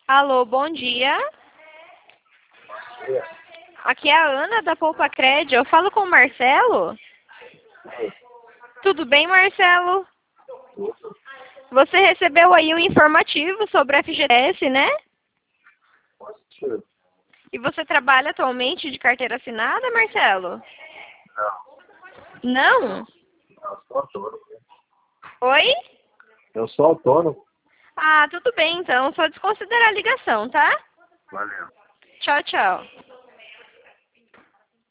Alô, bom dia. Aqui é a Ana da Poupa Cred. Eu falo com o Marcelo? Tudo bem, Marcelo? Você recebeu aí um informativo sobre a FGTS, né? E você trabalha atualmente de carteira assinada, Marcelo? Não? Eu sou autônomo. Oi? Eu sou autônomo. Ah, tudo bem então. Só desconsiderar a ligação, tá? Valeu. Tchau, tchau.